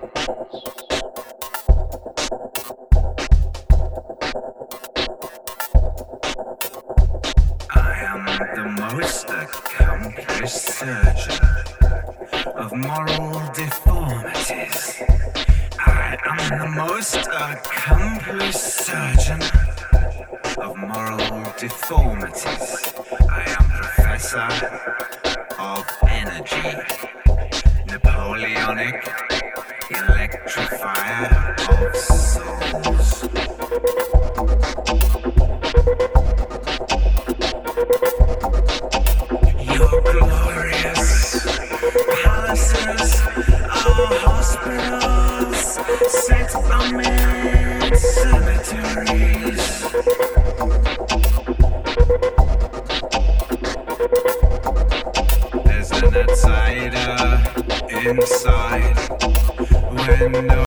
I am the most accomplished surgeon of moral deformities. I am the most accomplished surgeon of moral deformities. I am professor of energy, Napoleonic electrifier of souls. Your glorious palaces are hospitals set amid cemeteries. There's an outsider inside when no